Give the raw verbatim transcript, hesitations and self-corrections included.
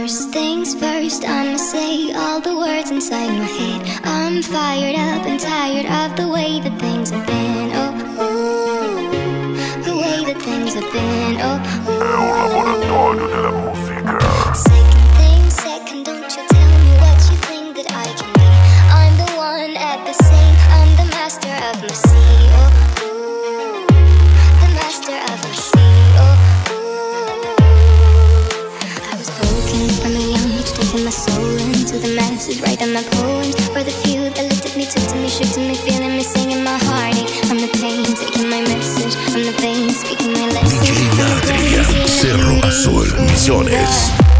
First things first, I'ma say all the words inside my head. I'm fired up and tired of the way that things have been. Oh, ooh, the way that things have been. Oh, ooh. È un laboratorio della musica. Second thing second, don't you tell me what you think that I can be. I'm the one at the same, I'm the master of my sea. Oh, ooh, the master of my sea. Oh, ooh. I was broken from a young age, taking my soul into the masses, writing my poems for the few that looked at me, took to me, shook to me, feeling me, singing my heartache. From the pain, taking my message, from the vein, speaking my lesson. D J Adrian, Cerro Azul, Misiones.